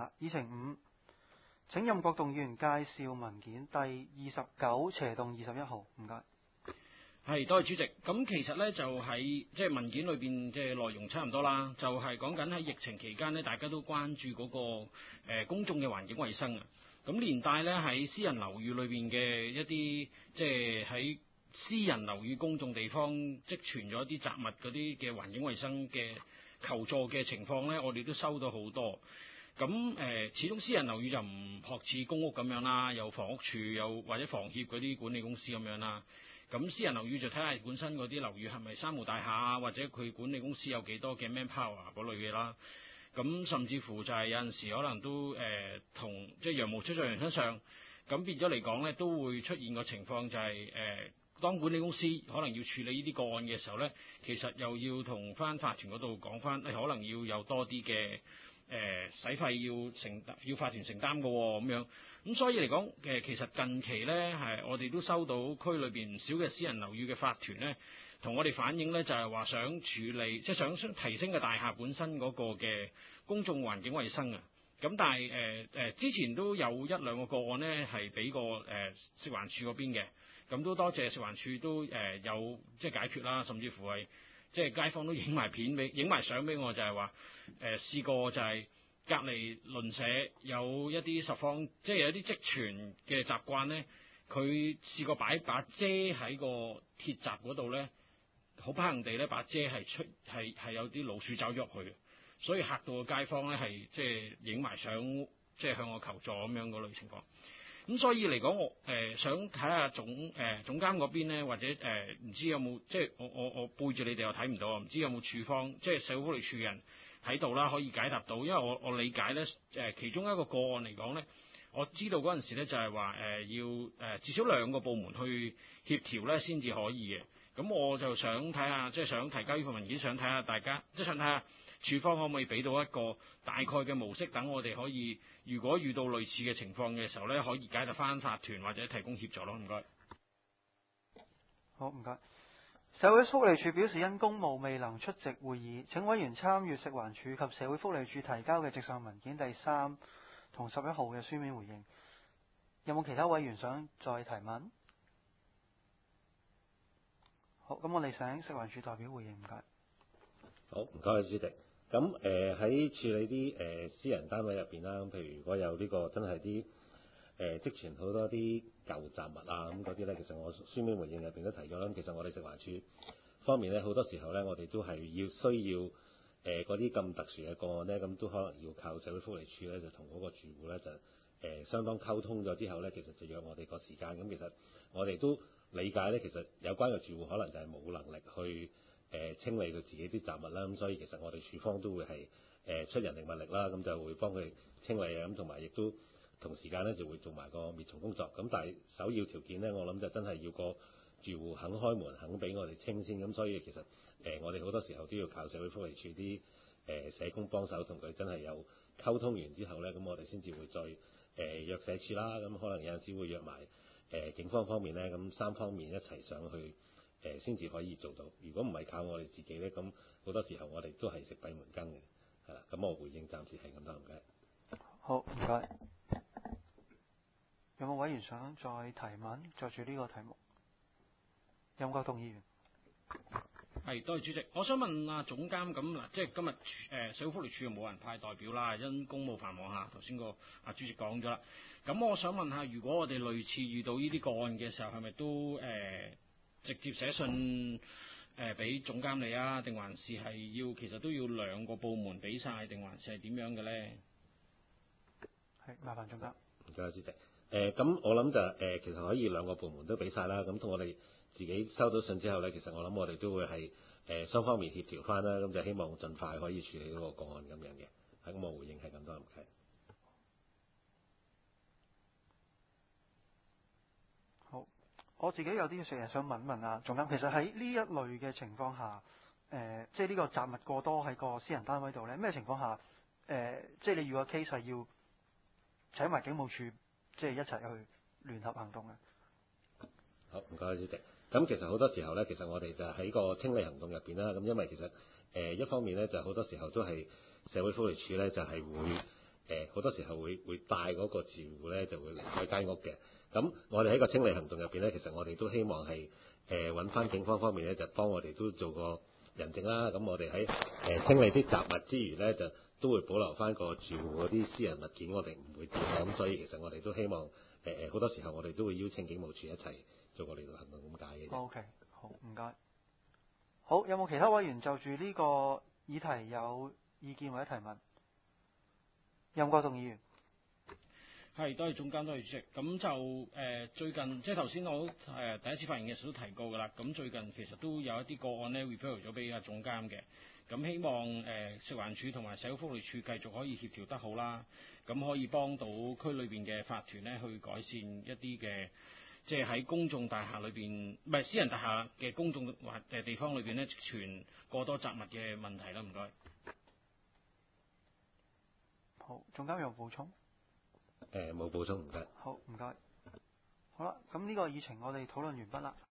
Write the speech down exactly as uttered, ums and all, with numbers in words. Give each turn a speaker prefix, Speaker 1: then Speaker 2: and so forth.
Speaker 1: 啦。議程五，請任國棟議員介紹文件第二十九斜動二十一號，唔該。
Speaker 2: 係，多謝主席。咁其實呢，就喺即係文件裏邊即係內容差唔多啦，就係講緊喺疫情期間呢，大家都關注嗰、那個誒、呃、公眾嘅環境衛生啊。咁連帶呢，喺私人樓宇裏邊嘅一啲即係喺私人樓宇公眾地方積存咗一啲雜物嗰啲嘅環境衛生嘅求助嘅情況呢，我哋都收到好多。咁誒、呃，始終私人樓宇就唔學似公屋咁樣啦，有房屋處有或者房協嗰啲管理公司咁樣啦。咁私人樓宇就睇下本身嗰啲樓宇係咪三無大廈啊，或者佢管理公司有幾多嘅 manpower 嗰類嘅啦。咁甚至乎就係有陣時可能都誒、呃、同即係羊毛出在人身上，咁變咗嚟講呢，都會出現個情況就係、是、誒、呃，當管理公司可能要處理呢啲個案嘅時候呢，其實又要同翻法團嗰度講翻，可能要有多啲嘅。誒、呃、使費要承要法團承擔嘅喎，咁樣咁所以嚟講誒，其實近期呢，係我哋都收到區裏邊唔少嘅私人樓宇嘅法團呢，同我哋反映呢，就係、是、話想處理即係想提升嘅大廈本身嗰個嘅公眾環境衛生啊。咁但係誒誒之前都有一兩個個案呢，係俾個誒食環署嗰邊嘅，咁都多謝食環署都誒、呃、有即係解決啦，甚至乎係。即係街坊都影埋片俾影埋相俾我，就係話誒試過就係隔離鄰舍有一啲實況，即係有啲積存嘅習慣呢，佢試過擺把遮喺個鐵閘嗰度呢，好不幸地呢把遮係出係係有啲老鼠走咗入去，所以嚇到個街坊呢係即係影埋相，即係向我求助咁樣嗰類情況。咁所以嚟講，我誒、呃、想睇下總誒、呃、總監嗰邊咧，或者誒唔、呃、知有冇即係我我我背住你哋又睇唔到啊，唔知有冇處方即係社會福利署人喺度啦，可以解答到。因為我我理解咧誒、呃、其中一個個案嚟講咧，我知道嗰陣時咧就係話誒要誒、呃、至少兩個部門去協調咧先至可以嘅。咁我就想睇下，即係想提交呢份文件，想睇下大家，即係想睇下處方可唔可以俾到一個大概嘅模式，等我哋可以，如果遇到類似嘅情況嘅時候咧，可以解答翻法團或者提供協助咯。唔該。
Speaker 1: 好，唔該。社會福利署表示，因公務未能出席會議，請委員參閱食環署及社會福利署提交嘅直上文件第三同十一號嘅書面回應。有冇其他委員想再提問？好，咁我哋請食環署代表回應，唔該。
Speaker 3: 好，唔該，主席。咁誒喺處理啲誒、呃、私人單位入邊啦，咁譬如如果有呢、這個真係啲誒積存好多啲舊雜物啊咁嗰啲咧，其實我書面回應入邊都提咗啦。咁其實我哋食環署方面咧，好多時候咧，我哋都係要需要誒嗰啲咁特殊嘅個案咧，咁都可能要靠社會福利署咧，就同嗰個住戶咧就誒、呃、相當溝通咗之後咧，其實就約我哋個時間。咁其實我哋都理解咧，其實有關嘅住戶可能就係冇能力去誒、呃、清理佢自己啲雜物啦，咁所以其實我哋署方都會係誒、呃、出人力物力啦，咁就會幫佢清理啊，咁同埋亦都同時間咧就會做埋個滅蟲工作。咁但係首要條件咧，我諗就真係要個住戶肯開門，肯俾我哋清先。咁所以其實誒、呃、我哋好多時候都要靠社會福利署啲誒社工幫手，同佢真係有溝通完之後咧，咁我哋先至會再誒、呃、約社署啦，咁可能有陣時會約埋誒、呃、警方方面咧，咁三方面一齊上去誒先至可以做到。如果唔係靠我哋自己咧，咁好多時候我哋都係食閉門羹嘅，係啦。咁我回應暫時係咁多，唔該。
Speaker 1: 好，唔該。有冇委員想再提問？就住呢個題目，任國棟議員。
Speaker 2: 係，多謝主席。我想問啊總監，咁嗱，即係今日誒、呃、社會福利署又冇人派代表啦，因公務繁忙下，頭先個啊主席講咗啦。咁我想問下，如果我哋類似遇到呢啲個案嘅時候，係咪都誒、呃、直接寫信誒俾、呃、總監你啊？定還是係要其實都要兩個部門俾晒，定還是係點樣嘅咧？
Speaker 1: 係，麻煩總監。
Speaker 3: 唔該，主席。誒咁、呃、我諗就誒、呃、其實可以兩個部門都俾晒啦。咁同我哋自己收到信之後咧，其實我諗我哋都會係誒雙方面協調翻啦。咁就希望盡快可以處理到個個案咁樣嘅。係咁，我回應係咁多，唔該。
Speaker 1: 好，我自己有啲嘢想問問啊，總監。其實喺呢一類嘅情況下，誒、呃、即係呢個雜物過多喺個私人單位度咧，咩情況下誒、呃、即係你如果 case 係要請埋警務處？即係一齊去聯合行動嘅。
Speaker 3: 好，唔該，主席。咁其實好多時候咧，其實我哋就喺個清理行動入邊啦。咁因為其實誒、呃、一方面咧，就好多時候都係社會福利署咧，就係、是、會誒、 誒好多時候會會帶嗰個住戶咧就會離開間屋嘅。咁我哋喺個清理行動入邊咧，其實我哋都希望係誒揾翻警方方面咧，就幫我哋都做個人證啦。咁我哋喺誒清理啲雜物之餘咧，就都會保留翻個住戶嗰啲私人物件，我哋唔會掂。咁所以其實我哋都希望誒誒好多時候我哋都會邀請警務處一齊做個嚟到行動咁解嘅。
Speaker 1: O K，好，唔該。好，有冇其他委員就住呢個議題有意見或者提問？任國棟議員。
Speaker 2: 係，多謝總監，多謝主席。咁就誒、呃、最近即係頭先我誒、呃、第一次發言嘅時候都提過㗎啦。咁最近其實都有一啲個案咧 refer 咗俾阿總監嘅。咁希望誒、呃、食環署同埋社會福利署繼續可以協調得好啦。咁可以幫到區裏邊嘅法團咧去改善一啲嘅，即係喺公眾大廈裏邊，唔係私人大廈嘅公眾或誒地方裏邊咧存過多雜物嘅問題啦。唔該。
Speaker 1: 好，總監有冇補充？
Speaker 3: 誒冇補充，唔該。
Speaker 1: 好，唔該。好啦，咁呢個議程我哋討論完畢啦。